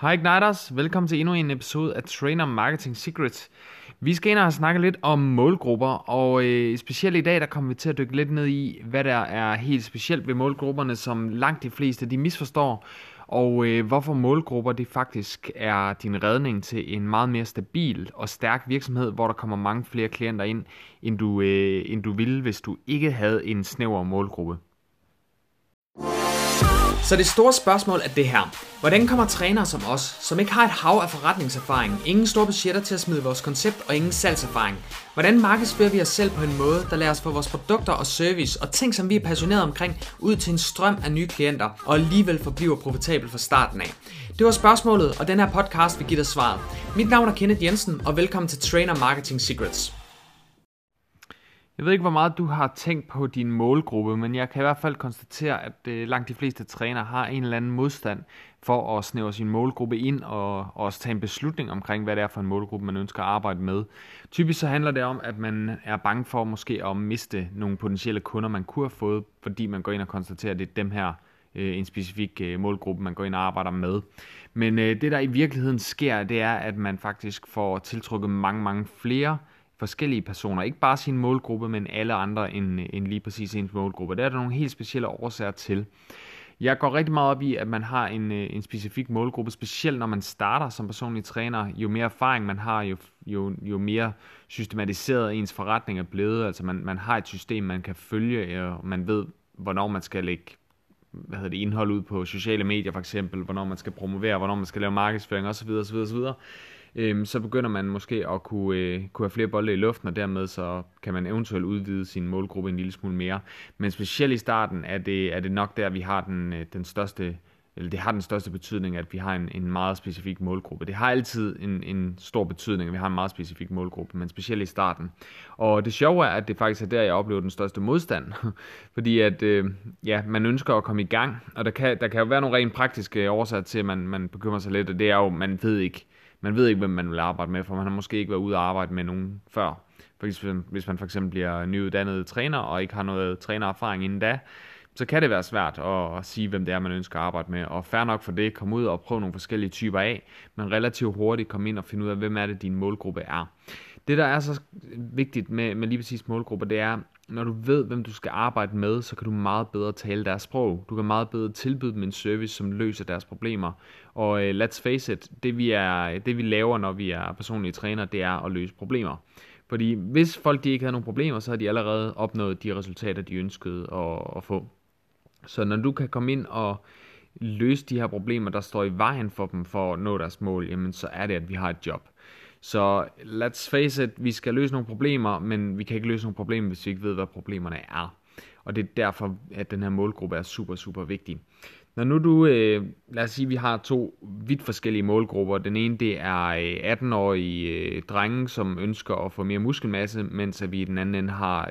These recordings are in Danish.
Hej Igniters, velkommen til endnu en episode af Trainer Marketing Secrets. Vi skal ind og snakke lidt om målgrupper, og specielt i dag der kommer vi til at dykke lidt ned i, hvad der er helt specielt ved målgrupperne, som langt de fleste de misforstår, og hvorfor målgrupper det faktisk er din redning til en meget mere stabil og stærk virksomhed, hvor der kommer mange flere klienter ind, end du ville, hvis du ikke havde en snæver målgruppe. Så det store spørgsmål er det her. Hvordan kommer trænere som os, som ikke har et hav af forretningserfaring, ingen store budgetter til at smide vores koncept og ingen salgserfaring, hvordan markedsfører vi os selv på en måde, der lader os få vores produkter og service og ting, som vi er passionerede omkring, ud til en strøm af nye klienter og alligevel forbliver profitabel fra starten af? Det var spørgsmålet, og den her podcast vil give dig svaret. Mit navn er Kenneth Jensen, og velkommen til Trainer Marketing Secrets. Jeg ved ikke, hvor meget du har tænkt på din målgruppe, men jeg kan i hvert fald konstatere, at langt de fleste trænere har en eller anden modstand for at snævre sin målgruppe ind og også tage en beslutning omkring, hvad det er for en målgruppe, man ønsker at arbejde med. Typisk så handler det om, at man er bange for måske at miste nogle potentielle kunder, man kunne have fået, fordi man går ind og konstaterer, at det er dem her, en specifik målgruppe, man går ind og arbejder med. Men det, der i virkeligheden sker, det er, at man faktisk får tiltrukket mange flere forskellige personer. Ikke bare sin målgruppe, men alle andre end lige præcis ens målgruppe. Der er der nogle helt specielle årsager til. Jeg går rigtig meget op i, at man har en specifik målgruppe, specielt når man starter som personlig træner. Jo mere erfaring man har, jo mere systematiseret ens forretning er blevet. Altså man har et system, man kan følge, og man ved, hvornår man skal lægge indhold ud på sociale medier for eksempel, hvornår man skal promovere, hvornår man skal lave markedsføring osv. Så begynder man måske at kunne have flere bolde i luften, og dermed så kan man eventuelt udvide sin målgruppe en lille smule mere. Men specielt i starten er det nok der, vi har den største, eller det har den største betydning, at vi har en meget specifik målgruppe. Det har altid en stor betydning, at vi har en meget specifik målgruppe, men specielt i starten. Og det sjove er, at det faktisk er der, jeg oplever den største modstand. Fordi at man ønsker at komme i gang, og der kan jo være nogle rent praktiske årsager til, at man bekymrer sig lidt, og det er jo, man ved ikke, hvem man vil arbejde med, for man har måske ikke været ude at arbejde med nogen før. Hvis man for eksempel bliver nyuddannet træner, og ikke har noget trænererfaring inden da, så kan det være svært at sige, hvem det er, man ønsker at arbejde med. Og fair nok for det, komme ud og prøve nogle forskellige typer af, men relativt hurtigt komme ind og finde ud af, hvem er det, din målgruppe er. Det, der er så vigtigt med lige præcis målgrupper, det er, når du ved, hvem du skal arbejde med, så kan du meget bedre tale deres sprog. Du kan meget bedre tilbyde dem en service, som løser deres problemer. Og let's face it, det vi laver, når vi er personlige trænere, det er at løse problemer. Fordi hvis folk de ikke havde nogen problemer, så har de allerede opnået de resultater, de ønskede at få. Så når du kan komme ind og løse de her problemer, der står i vejen for dem for at nå deres mål, jamen så er det, at vi har et job. Så let's face it, vi skal løse nogle problemer, men vi kan ikke løse nogle problemer, hvis vi ikke ved, hvad problemerne er. Og det er derfor, at den her målgruppe er super vigtig. Når nu du, lad os sige, vi har to vidt forskellige målgrupper. Den ene, det er 18-årige drenge, som ønsker at få mere muskelmasse, mens vi i den anden ende har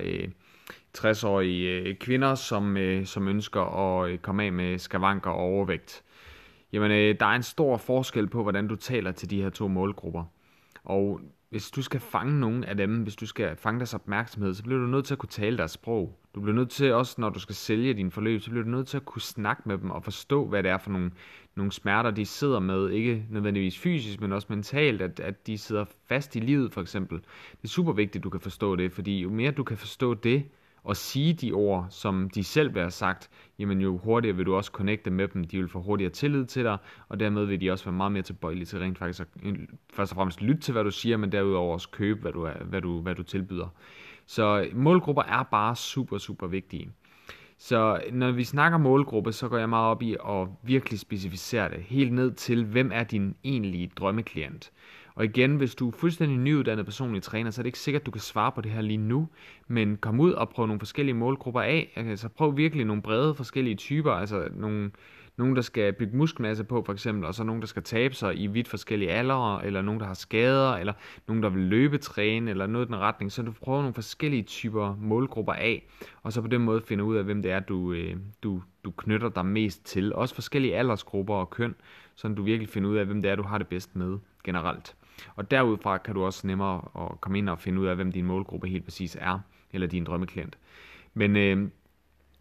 60-årige kvinder, som ønsker at komme af med skavanker og overvægt. Jamen, der er en stor forskel på, hvordan du taler til de her to målgrupper. Og hvis du skal fange nogen af dem, hvis du skal fange deres opmærksomhed, så bliver du nødt til at kunne tale deres sprog. Du bliver nødt til også, når du skal sælge din forløb, så bliver du nødt til at kunne snakke med dem og forstå, hvad det er for nogle smerter, de sidder med. Ikke nødvendigvis fysisk, men også mentalt, at de sidder fast i livet for eksempel. Det er super vigtigt, at du kan forstå det, fordi jo mere du kan forstå det, og sige de ord, som de selv vil have sagt, jamen jo hurtigere vil du også connecte med dem, de vil få hurtigere tillid til dig, og dermed vil de også være meget mere tilbøjelige til rent faktisk at først og fremmest lytte til, hvad du siger, men derudover også købe, hvad du tilbyder. Så målgrupper er bare super vigtige. Så når vi snakker målgruppe, så går jeg meget op i at virkelig specificere det, helt ned til, hvem er din egentlige drømmeklient. Og igen, hvis du er fuldstændig nyuddannet personlig træner, så er det ikke sikkert, at du kan svare på det her lige nu, men kom ud og prøv nogle forskellige målgrupper af. Altså prøv virkelig nogle brede forskellige typer, altså nogen, der skal bygge muskelmasse på for eksempel, og så nogen, der skal tabe sig i vidt forskellige aldre, eller nogen, der har skader, eller nogen, der vil løbetræne, eller noget i den retning. Så du prøver nogle forskellige typer målgrupper af, og så på den måde finder ud af, hvem det er, du knytter dig mest til. Også forskellige aldersgrupper og køn, så du virkelig finder ud af, hvem det er, du har det bedst med generelt. Og derudfra kan du også nemmere at komme ind og finde ud af, hvem din målgruppe helt præcis er, eller din drømmeklient. Men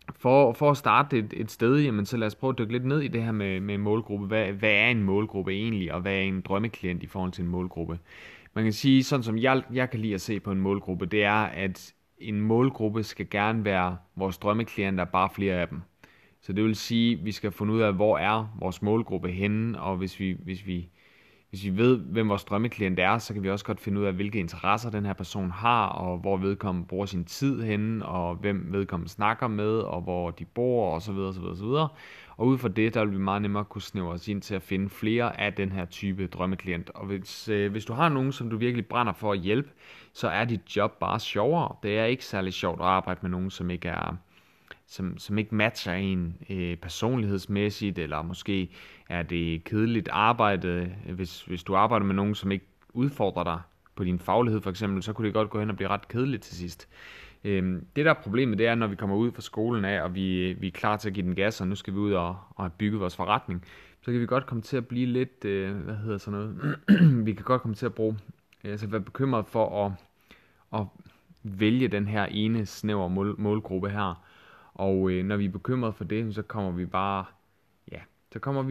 For at starte et sted, jamen, så lad os prøve at dykke lidt ned i det her med målgruppe. Hvad er en målgruppe egentlig, og hvad er en drømmeklient i forhold til en målgruppe? Man kan sige, sådan som jeg kan lide at se på en målgruppe, det er, at en målgruppe skal gerne være vores drømmeklienter, bare flere af dem. Så det vil sige, at vi skal finde ud af, hvor er vores målgruppe henne, og hvis vi ved, hvem vores drømmeklient er, så kan vi også godt finde ud af, hvilke interesser den her person har, og hvor vedkommende bruger sin tid henne, og hvem vedkommende snakker med, og hvor de bor, osv. osv. osv. Og ud fra det, der vil vi meget nemmere kunne snævre os ind til at finde flere af den her type drømmeklient. Og hvis du har nogen, som du virkelig brænder for at hjælpe, så er dit job bare sjovere. Det er ikke særlig sjovt at arbejde med nogen, som ikke matcher en personlighedsmæssigt, eller måske er det kedeligt arbejde. Hvis du arbejder med nogen, som ikke udfordrer dig på din faglighed for eksempel, så kunne det godt gå hen og blive ret kedeligt til sidst. Det der er problemet, det er, når vi kommer ud fra skolen af, og vi er klar til at give den gas, og nu skal vi ud og have bygget vores forretning, så kan vi godt komme til at blive lidt, vi kan godt komme til at være bekymret for at vælge den her ene snævre målgruppe her. Og når vi er bekymret for det, så kommer vi bare, så kommer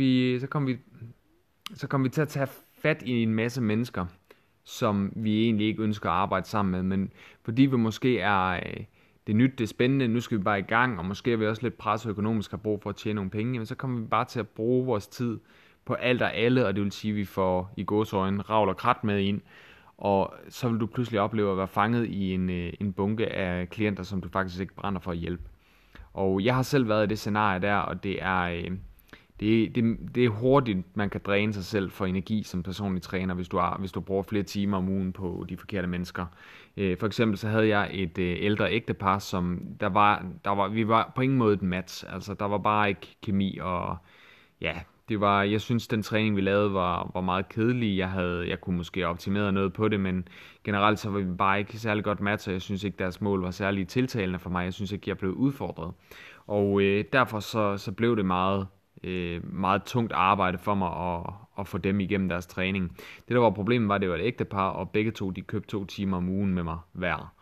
vi til at tage fat i en masse mennesker, som vi egentlig ikke ønsker at arbejde sammen med, men fordi vi måske er det nyt, det er spændende, nu skal vi bare i gang, og måske er vi også lidt presset økonomisk, har brug for at tjene nogle penge, men så kommer vi bare til at bruge vores tid på alt og alle, og det vil sige, at vi får i gåseøjne ravl og krat med ind, og så vil du pludselig opleve at være fanget i en bunke af klienter, som du faktisk ikke brænder for at hjælpe. Og jeg har selv været i det scenarie der, og det er hurtigt, man kan dræne sig selv for energi som personlig træner, hvis du bruger flere timer om ugen på de forkerte mennesker. For eksempel så havde jeg et ældre ægtepar, som vi var på ingen måde et match. Altså der var bare ikke kemi, og ja, jeg synes den træning vi lavede var meget kedelig. Jeg kunne måske optimere noget på det, men generelt så var vi bare ikke særlig godt match, og jeg synes ikke deres mål var særlig tiltalende for mig. Jeg synes ikke jeg blev udfordret. Og derfor så blev det meget tungt arbejde for mig at få dem igennem deres træning. Det der var problemet var, at det var et ægtepar, og begge to de købte 2 timer om ugen med mig hver.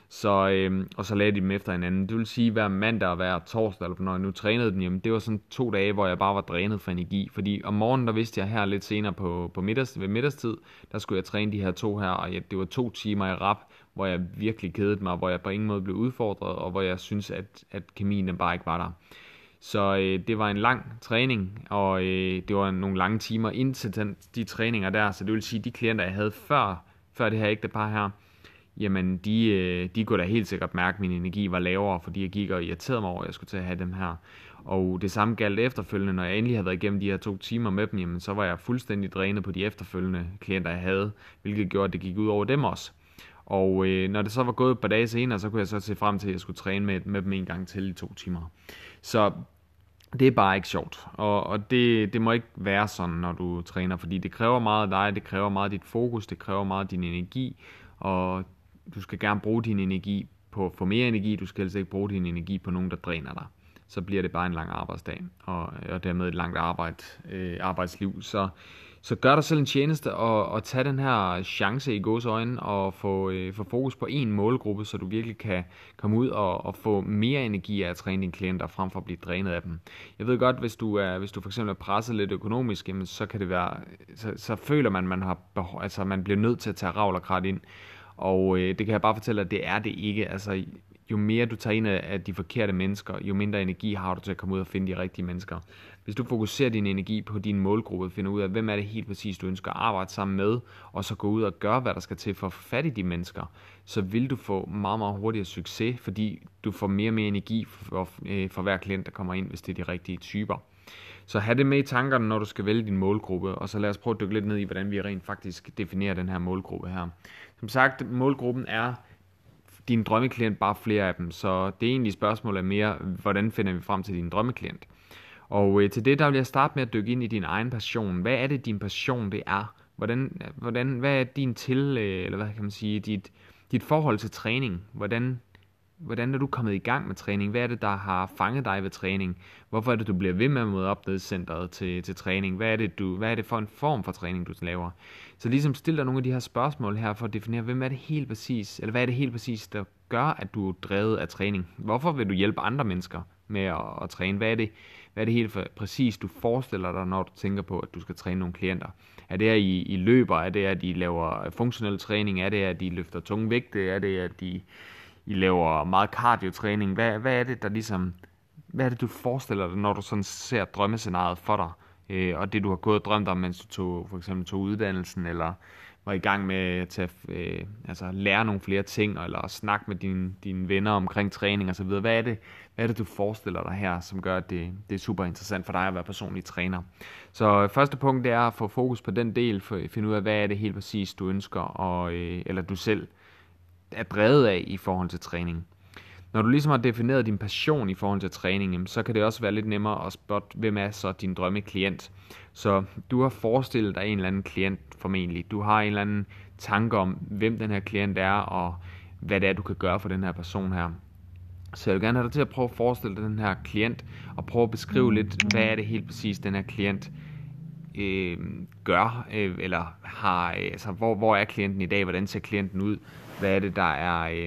Og så lagde de dem efter hinanden. Det vil sige, hver mandag og hver torsdag, eller når jeg nu trænede den, jamen, det var sådan 2 dage, hvor jeg bare var drænet for energi. Fordi om morgenen, der vidste jeg her lidt senere ved middagstid, der skulle jeg træne de her 2 her, og det var 2 timer i rap, hvor jeg virkelig kedede mig, hvor jeg på ingen måde blev udfordret, og hvor jeg synes at kemien den bare ikke var der. Så det var en lang træning, og det var nogle lange timer indtil de træninger der, så det vil sige, de klienter, jeg havde før det her ægtepar her, jamen de kunne da helt sikkert mærke, at min energi var lavere, fordi jeg gik og irriterede mig over, at jeg skulle til at have dem her. Og det samme galt efterfølgende, når jeg endelig havde været igennem de her 2 timer med dem, jamen så var jeg fuldstændig drænet på de efterfølgende klienter, jeg havde, hvilket gjorde, at det gik ud over dem også. Og når det så var gået et par dage senere, så kunne jeg så se frem til, at jeg skulle træne med dem en gang til i 2 timer. Så det er bare ikke sjovt, og det må ikke være sådan, når du træner, fordi det kræver meget af dig, det kræver meget af dit fokus, det kræver meget af din energi, og du skal gerne bruge din energi på at få mere energi, du skal helst ikke bruge din energi på nogen, der dræner dig. Så bliver det bare en lang arbejdsdag, og dermed et langt arbejdsliv. Så gør dig selv en tjeneste og tag den her chance i gåseøjne og få fokus på en målgruppe, så du virkelig kan komme ud og få mere energi af at træne dine klienter, frem for at blive drænet af dem. Jeg ved godt, hvis du for eksempel er presset lidt økonomisk, jamen, så kan det være, så føler man bliver nødt til at tage ravl og krat ind. Og det kan jeg bare fortælle, at det er det ikke. Altså, jo mere du tager ind af de forkerte mennesker, jo mindre energi har du til at komme ud og finde de rigtige mennesker. Hvis du fokuserer din energi på din målgruppe, finder ud af, hvem er det helt præcis, du ønsker at arbejde sammen med, og så gå ud og gøre, hvad der skal til for at få fat i de mennesker, så vil du få meget, meget hurtigere succes, fordi du får mere og mere energi for hver klient, der kommer ind, hvis det er de rigtige typer. Så have det med i tankerne, når du skal vælge din målgruppe, og så lad os prøve at dykke lidt ned i, hvordan vi rent faktisk definerer den her målgruppe her. Som sagt, målgruppen er din drømmeklient, bare flere af dem, så det egentlige spørgsmål er mere, hvordan finder vi frem til din drømmeklient? Og til det, der vil jeg starte med at dykke ind i din egen passion. Hvad er det, din passion det er? Hvad er dit forhold til træning? Hvordan er du kommet i gang med træning? Hvad er det, der har fanget dig ved træning? Hvorfor er det, du bliver ved med at møde op nede i centret til træning? Hvad er det for en form for træning, du laver? Så ligesom stil dig nogle af de her spørgsmål her for at definere, hvad er det helt præcis, der gør, at du er drevet af træning? Hvorfor vil du hjælpe andre mennesker med at træne? Hvad er det helt præcis, du forestiller dig, når du tænker på, at du skal træne nogle klienter? Er det, at I løber? Er det, at de laver funktionel træning? Er det, at de løfter tunge vægte? Er det, at I laver meget cardio-træning? Hvad er det, der ligesom... Hvad er det, du forestiller dig, når du sådan ser drømmescenariet for dig? Og det, du har gået og drømt om, mens du for eksempel tog uddannelsen, eller var i gang med at lære nogle flere ting, eller snakke med dine venner omkring træning og så videre. Hvad er det, du forestiller dig her, som gør, at det er super interessant for dig at være personlig træner? Så første punkt, det er at få fokus på den del, for at finde ud af, hvad er det helt præcis, du ønsker, eller du selv er drevet af i forhold til træning. Når du ligesom har defineret din passion i forhold til træning, så kan det også være lidt nemmere at spotte, hvem er så din drømmeklient. Så du har forestillet dig en eller anden klient formentlig. Du har en eller anden tanke om, hvem den her klient er, og hvad det er, du kan gøre for den her person her. Så jeg vil gerne have dig til at prøve at forestille dig den her klient, og prøve at beskrive lidt, hvad er det helt præcis, den her klient gør, eller har, altså hvor er klienten i dag, hvordan ser klienten ud, hvad er det, der er...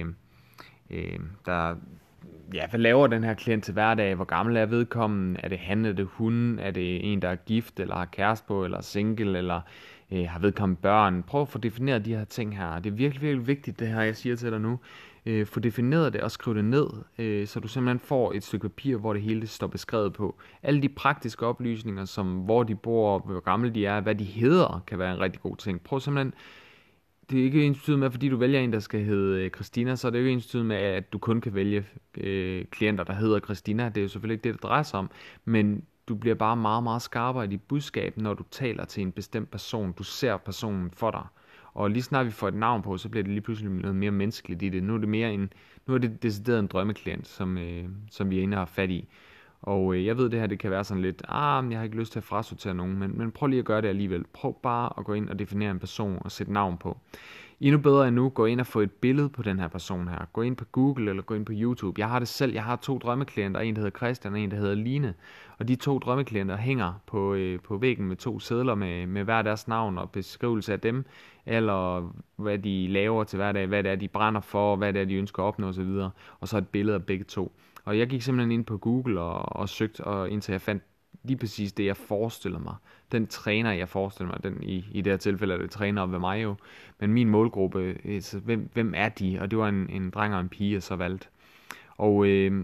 hvad laver den her klient til hverdag? Hvor gammel er vedkommende? Er det han, er det hun? Er det en, der er gift, eller har kæreste på, eller single, eller har vedkommende børn? Prøv at få defineret de her ting her. Det er virkelig, virkelig vigtigt, det her, jeg siger til dig nu. Få defineret det og skriv det ned, så du simpelthen får et stykke papir, hvor det hele står beskrevet på. Alle de praktiske oplysninger, som hvor de bor, hvor gamle de er, hvad de hedder, kan være en rigtig god ting. Prøv simpelthen. Det er ikke ensbetydende med, at fordi du vælger en, der skal hedde Christina, så er det jo ikke ensbetydende med, at du kun kan vælge klienter, der hedder Christina. Det er jo selvfølgelig ikke det, det drejer sig om. Men du bliver bare meget, meget skarpere i dit budskab, når du taler til en bestemt person. Du ser personen for dig. Og lige snart vi får et navn på, så bliver det lige pludselig noget mere menneskeligt i det. Nu er det decideret en drømmeklient, som vi er inde og har fat i. Og jeg ved, det her det kan være sådan lidt, jeg har ikke lyst til at frasortere nogen, men prøv lige at gøre det alligevel. Prøv bare at gå ind og definere en person og sætte navn på. Endnu bedre endnu, gå ind og få et billede på den her person her. Gå ind på Google eller gå ind på YouTube. Jeg har det selv. Jeg har 2 drømmeklienter, en der hedder Christian og en der hedder Line. Og de 2 drømmeklienter hænger på væggen med 2 sedler med hver deres navn og beskrivelse af dem, eller hvad de laver til hverdag, hvad det er, de brænder for, hvad det er, de ønsker at opnå osv. Og så et billede af begge 2. Og jeg gik simpelthen ind på Google og søgte, og indtil jeg fandt lige præcis det, jeg forestiller mig. Den træner, jeg forestiller mig, den i det her tilfælde er det træner op ved mig jo. Men min målgruppe, så hvem er de? Og det var en dreng og en pige, jeg så valgte. Og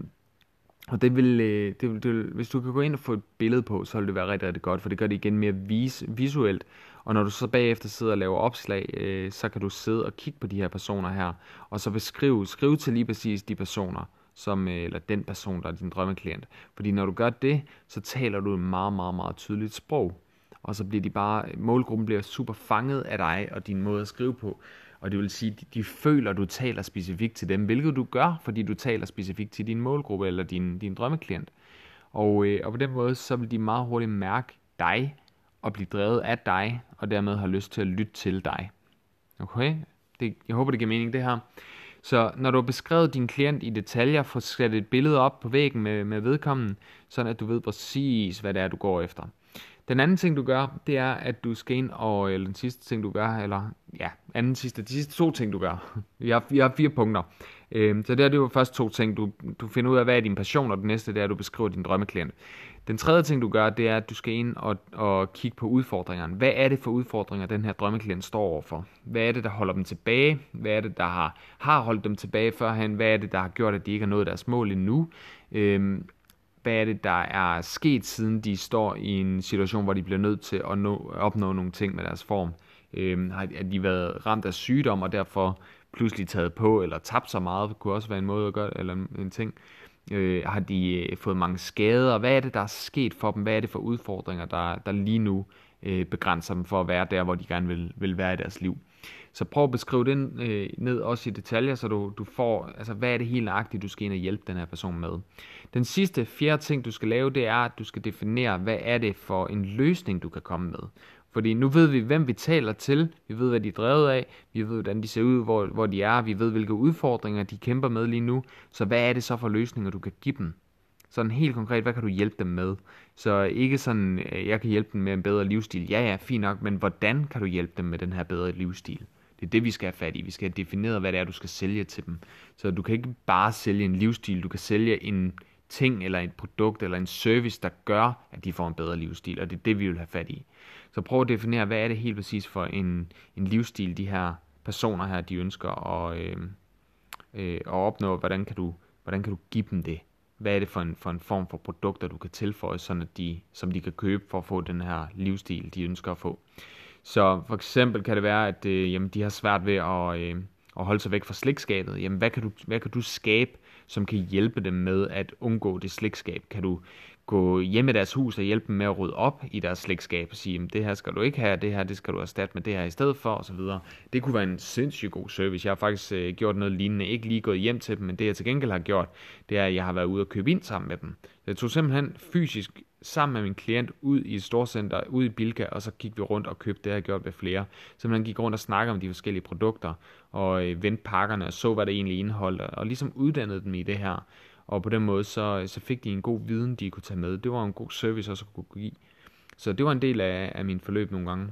det vil, hvis du kan gå ind og få et billede på, så vil det være rigtig, rigtig godt, for det gør det igen mere visuelt. Og når du så bagefter sidder og laver opslag, så kan du sidde og kigge på de her personer her, og så skrive til lige præcis de personer, eller den person, der er din drømmeklient. Fordi når du gør det, så taler du et meget, meget, meget tydeligt sprog. Og så bliver målgruppen bliver super fanget af dig og din måde at skrive på. Og det vil sige, at de føler, at du taler specifikt til dem, hvilket du gør, fordi du taler specifikt til din målgruppe eller din drømmeklient. Og på den måde, så vil de meget hurtigt mærke dig og blive drevet af dig, og dermed have lyst til at lytte til dig. Okay? Jeg håber, det giver mening, det her. Så når du har beskrevet din klient i detaljer, få sat et billede op på væggen med vedkommende, sådan at du ved præcis, hvad det er, du går efter. Den anden ting, du gør, det er, at du skal ind eller den sidste ting, du gør, de sidste 2 ting, du gør. Vi har 4 punkter. Så det var først 2 ting. Du finder ud af, hvad er din passion, og det næste, det er, at du beskriver din drømmeklient. Den tredje ting, du gør, det er, at du skal ind og kigge på udfordringerne. Hvad er det for udfordringer, den her drømmeklient står overfor? Hvad er det, der holder dem tilbage? Hvad er det, der har holdt dem tilbage førhen? Hvad er det, der har gjort, at de ikke har nået deres mål endnu? Hvad er det, der er sket, siden de står i en situation, hvor de bliver nødt til at opnå nogle ting med deres form? Har de været ramt af sygdom, og derfor pludselig taget på, eller tabt så meget? Det kunne også være en måde at gøre, eller en ting. Har de fået mange skader? Hvad er det, der er sket for dem? Hvad er det for udfordringer, der lige nu begrænser dem for at være der, hvor de gerne vil være i deres liv? Så prøv at beskrive det ned også i detaljer, så du får, altså hvad er det helt nøjagtigt, du skal ind og hjælpe den her person med. Den sidste, 4. ting, du skal lave, det er, at du skal definere, hvad er det for en løsning, du kan komme med. Fordi nu ved vi, hvem vi taler til, vi ved, hvad de er drevet af, vi ved, hvordan de ser ud, hvor de er, vi ved, hvilke udfordringer de kæmper med lige nu, så hvad er det så for løsninger, du kan give dem? Sådan helt konkret, hvad kan du hjælpe dem med? Så ikke sådan, jeg kan hjælpe dem med en bedre livsstil. Ja, fint nok, men hvordan kan du hjælpe dem med den her bedre livsstil? Det er det, vi skal have fat i. Vi skal have defineret, hvad det er, du skal sælge til dem. Så du kan ikke bare sælge en livsstil, du kan sælge en ting, eller et produkt, eller en service, der gør, at de får en bedre livsstil, og det er det, vi vil have fat i. Så prøv at definere, hvad er det helt præcis for en livsstil, de her personer her, de ønsker at opnå. Hvordan kan du give dem det? Hvad er det for en form for produkter, du kan tilføje, sådan at som de kan købe for at få den her livsstil, de ønsker at få. Så for eksempel kan det være, at de har svært ved at holde sig væk fra slikskabet. Jamen, hvad kan du skabe, som kan hjælpe dem med at undgå det slikskab? Kan du gå hjem i deres hus og hjælpe dem med at rydde op i deres slikskab og sige, det her skal du ikke have, det her det skal du erstatte med det her i stedet for, osv. Det kunne være en sindssygt god service. Jeg har faktisk gjort noget lignende, ikke lige gået hjem til dem, men det jeg til gengæld har gjort, det er, at jeg har været ude og købe ind sammen med dem. Jeg tog simpelthen fysisk sammen med min klient ud i et storcenter, ud i Bilka, og så gik vi rundt og købte det, jeg har gjort ved flere. Simpelthen gik rundt og snakkede om de forskellige produkter, og vendte pakkerne og så, hvad det egentlig indeholdt, og ligesom uddannede dem i det her. Og på den måde, så fik de en god viden, de kunne tage med. Det var en god service også at kunne give. Så det var en del af min forløb nogle gange,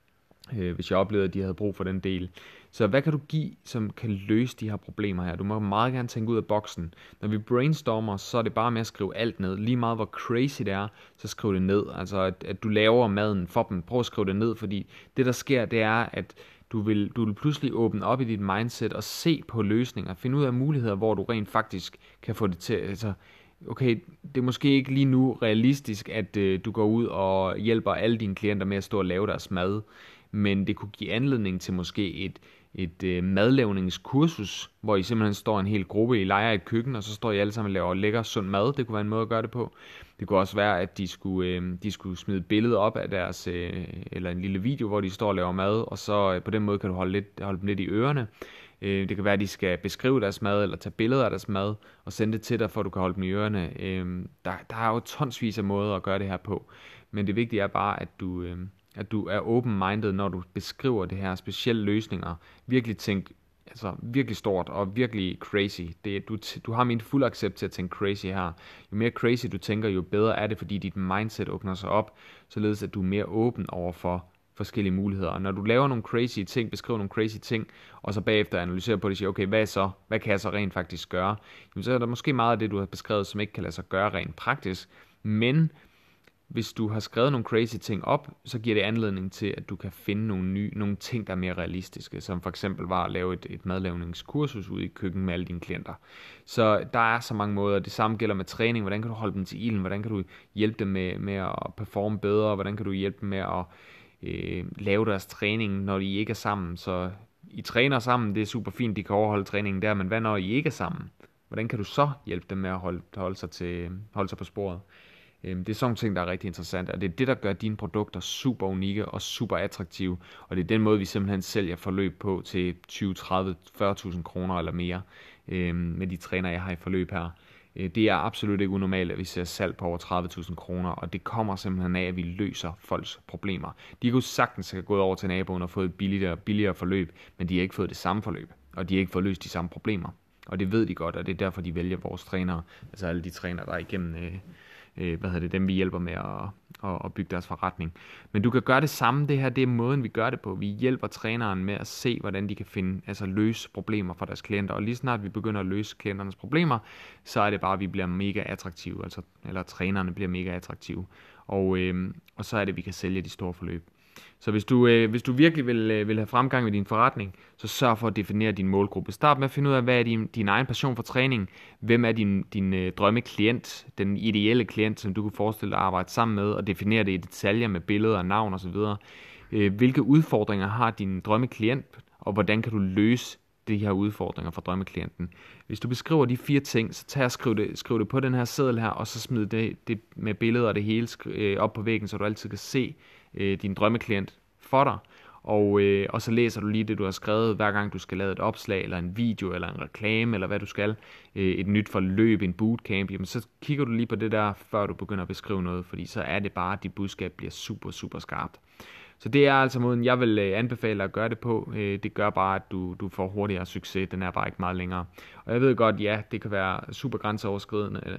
hvis jeg oplevede, at de havde brug for den del. Så hvad kan du give, som kan løse de her problemer her? Du må meget gerne tænke ud af boksen. Når vi brainstormer, så er det bare med at skrive alt ned. Lige meget hvor crazy det er, så skriv det ned. Altså at du laver maden for dem. Prøv at skrive det ned, fordi det der sker, det er, at du vil pludselig åbne op i dit mindset og se på løsninger. Finde ud af muligheder, hvor du rent faktisk kan få det til. Altså, okay, det er måske ikke lige nu realistisk, at du går ud og hjælper alle dine klienter med at stå og lave deres mad. Men det kunne give anledning til måske et madlavningskursus, hvor I simpelthen står en hel gruppe, I leger i et køkken, og så står I alle sammen og laver lækker, sund mad. Det kunne være en måde at gøre det på. Det kunne også være, at de skulle smide et billede op af deres, eller en lille video, hvor de står og laver mad, og så på den måde kan du holde dem lidt i ørerne. Det kan være, at de skal beskrive deres mad, eller tage billeder af deres mad, og sende det til dig, for at du kan holde dem i ørerne. Der er jo tonsvis af måder at gøre det her på, men det vigtige er bare, at du er open-minded, når du beskriver det her specielle løsninger. Virkelig tænk, altså virkelig stort og virkelig crazy. Du har min fuld accept til at tænke crazy her. Jo mere crazy du tænker, jo bedre er det, fordi dit mindset åbner sig op, således at du er mere åben over for forskellige muligheder. Og når du laver nogle crazy ting, beskriver nogle crazy ting, og så bagefter analyserer på det og siger, okay, hvad kan jeg så rent faktisk gøre? Jamen, så er der måske meget af det, du har beskrevet, som ikke kan lade sig gøre rent praktisk, men hvis du har skrevet nogle crazy ting op, så giver det anledning til, at du kan finde nogle ting, der er mere realistiske, som for eksempel var at lave et madlavningskursus ude i køkkenet med alle dine klienter. Så der er så mange måder. Det samme gælder med træning. Hvordan kan du holde dem til ilden? Hvordan kan du hjælpe dem med at performe bedre? Hvordan kan du hjælpe dem med at lave deres træning, når de ikke er sammen? Så I træner sammen, det er super fint, de kan overholde træningen der, men hvad når I ikke er sammen? Hvordan kan du så hjælpe dem med at holde sig på sporet? Det er sådan nogle ting, der er rigtig interessant, og det er det, der gør dine produkter super unikke og super attraktive, og det er den måde, vi simpelthen sælger forløb på til 20, 30, 40.000 kroner eller mere med de træner, jeg har i forløb her. Det er absolut ikke unormalt, at vi ser salg på over 30.000 kroner, og det kommer simpelthen af, at vi løser folks problemer. De kunne sagtens have gået over til naboen og fået et billigere forløb, men de har ikke fået det samme forløb, og de har ikke fået løst de samme problemer. Og det ved de godt, og det er derfor, de vælger vores trænere, altså alle de trænere, der er igennem dem vi hjælper med at bygge deres forretning. Men du kan gøre det samme, det er måden vi gør det på. Vi hjælper træneren med at se, hvordan de kan løse problemer for deres klienter, og lige snart vi begynder at løse klienternes problemer, så er det bare, at vi bliver mega attraktive, eller trænerne bliver mega attraktive, og så er det, at vi kan sælge de store forløb. Så hvis du virkelig vil have fremgang med din forretning, så sørg for at definere din målgruppe. Start med at finde ud af, hvad er din egen passion for træning, hvem er din drømmeklient, den ideelle klient, som du kunne forestille dig at arbejde sammen med, og definere det i detaljer med billeder og navn osv. Hvilke udfordringer har din drømmeklient, og hvordan kan du løse de her udfordringer for drømmeklienten. Hvis du beskriver de 4 ting, så tag og skriv det på den her seddel her, og så smid det med billeder og det hele op på væggen, så du altid kan se din drømmeklient for dig. Og så læser du lige det, du har skrevet, hver gang du skal lave et opslag, eller en video, eller en reklame, eller hvad du skal. Et nyt forløb, en bootcamp, jamen så kigger du lige på det der, før du begynder at beskrive noget, fordi så er det bare, at dit budskab bliver super, super skarpt. Så det er altså måden, jeg vil anbefale at gøre det på. Det gør bare, at du får hurtigere succes. Den er bare ikke meget længere. Og jeg ved godt, ja, det kan være super grænseoverskridende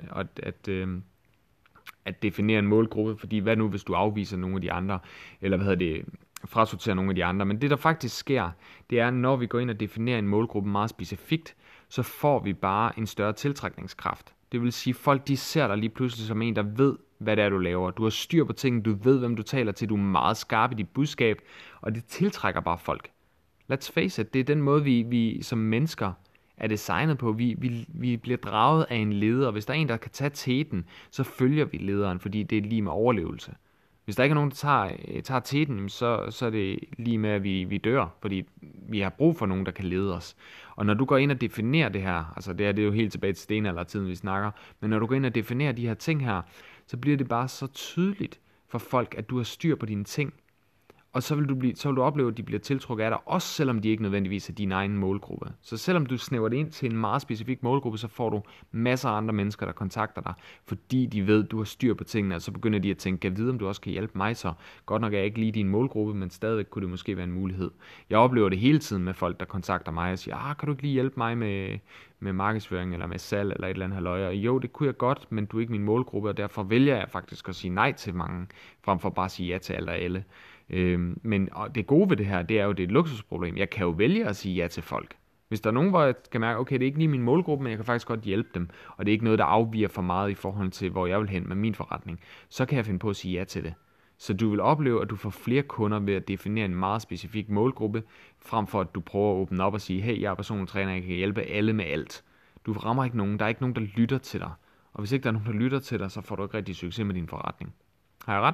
at definere en målgruppe, fordi hvad nu, hvis du afviser nogle af de andre, eller frasorterer nogle af de andre. Men det, der faktisk sker, det er, når vi går ind og definerer en målgruppe meget specifikt, så får vi bare en større tiltrækningskraft. Det vil sige, folk de ser dig lige pludselig som en, der ved, hvad det er, du laver. Du har styr på ting, du ved, hvem du taler til, du er meget skarp i dit budskab, og det tiltrækker bare folk. Let's face it, det er den måde, vi som mennesker er designet på. Vi bliver draget af en leder, og hvis der er en, der kan tage teten, så følger vi lederen, fordi det er lige med overlevelse. Hvis der ikke er nogen, der tager teten, så er det lige med, at vi dør, fordi vi har brug for nogen, der kan lede os. Og når du går ind og definerer det her, altså det er jo helt tilbage til stenaldertiden, vi snakker, men når du går ind og definerer de her ting her, så bliver det bare så tydeligt for folk, at du har styr på dine ting. Og så vil du opleve, at de bliver tiltrukket af dig, også selvom de ikke nødvendigvis er din egen målgruppe. Så selvom du snæver det ind til en meget specifik målgruppe, så får du masser af andre mennesker, der kontakter dig, fordi de ved, at du har styr på tingene, og så begynder de at tænke, kan jeg vide, om du også kan hjælpe mig så? Godt nok er jeg ikke lige din målgruppe, men stadigvæk kunne det måske være en mulighed. Jeg oplever det hele tiden med folk, der kontakter mig og siger, kan du ikke lige hjælpe mig med markedsføring eller med salg eller et eller andet halløj? Og jo, det kunne jeg godt, men du er ikke min målgruppe, og derfor vælger jeg faktisk at sige nej til mange, frem for bare at sige ja til alt og alle. Men det gode ved det her, det er jo, det er et luksusproblem. Jeg kan jo vælge at sige ja til folk. Hvis der er nogen, hvor jeg kan mærke, okay, det er ikke lige min målgruppe, men jeg kan faktisk godt hjælpe dem, og det er ikke noget, der afviger for meget i forhold til, hvor jeg vil hen med min forretning, så kan jeg finde på at sige ja til det. Så du vil opleve, at du får flere kunder ved at definere en meget specifik målgruppe, frem for at du prøver at åbne op og sige, hey, jeg er personlig træner, jeg kan hjælpe alle med alt. Du rammer ikke nogen, der er ikke nogen, der lytter til dig. Og hvis ikke der er nogen, der lytter til dig, så får du ikke rigtig succes med din forretning. Har jeg ret?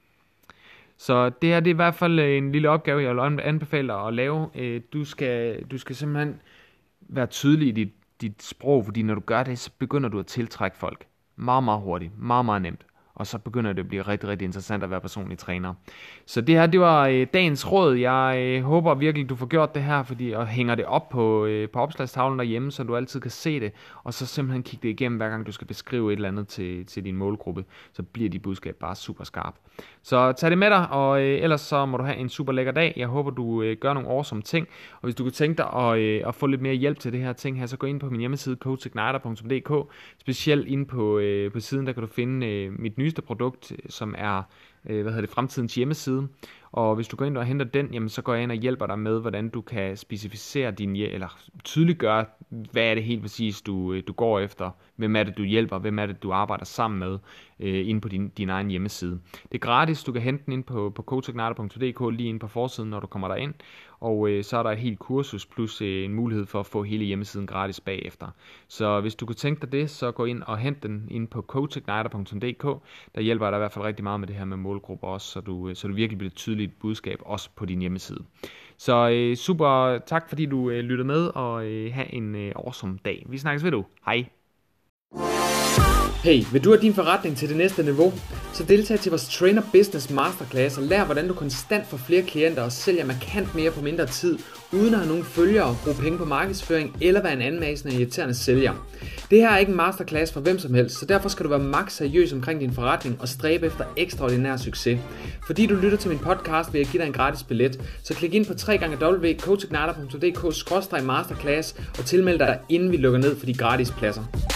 Så det her, det er i hvert fald en lille opgave, jeg vil anbefale dig at lave. Du skal simpelthen være tydelig i dit sprog, fordi når du gør det, så begynder du at tiltrække folk. Meget, meget hurtigt. Meget, meget nemt. Og så begynder det at blive rigtig, rigtig interessant at være personlig træner. Så det her, det var dagens råd. Jeg håber virkelig, du får gjort det her, fordi og hænger det op på opslagstavlen derhjemme, så du altid kan se det, og så simpelthen kigge det igennem, hver gang du skal beskrive et eller andet til din målgruppe, så bliver dit budskab bare super skarp. Så tag det med dig, og ellers så må du have en super lækker dag. Jeg håber, du gør nogle awesome ting, og hvis du kan tænke dig at få lidt mere hjælp til det her ting her, så gå ind på min hjemmeside coachigniter.dk. Specielt inde på siden, der kan du finde mit nyeste produkt, som er fremtidens hjemmeside. Og hvis du går ind og henter den, jamen så går jeg ind og hjælper dig med, hvordan du kan specificere eller tydeliggøre, hvad er det helt præcis, du går efter, hvem er det, du hjælper, hvem er det, du arbejder sammen med inde på din egen hjemmeside. Det er gratis, du kan hente den ind på coachigniter.dk lige inde på forsiden, når du kommer derind. Og så er der et helt kursus plus en mulighed for at få hele hjemmesiden gratis bagefter. Så hvis du kunne tænke dig det, så gå ind og hent den ind på coachigniter.dk. Der hjælper jeg dig i hvert fald rigtig meget med det her med målgrupper også, så du virkelig bliver tydeligt budskab også på din hjemmeside. Så super tak fordi du lyttede med, og have en awesome dag. Vi snakkes ved du. Hej. Hey, vil du have din forretning til det næste niveau? Så deltag til vores Trainer Business Masterclass og lær, hvordan du konstant får flere klienter og sælger markant mere på mindre tid, uden at have nogen følgere, bruge penge på markedsføring eller være en anmasende og irriterende sælger. Det her er ikke en masterclass for hvem som helst, så derfor skal du være maks seriøs omkring din forretning og stræbe efter ekstraordinær succes. Fordi du lytter til min podcast, vil jeg give dig en gratis billet, så klik ind på www.coachigniter.dk/masterclass og tilmeld dig, inden vi lukker ned for de gratis pladser.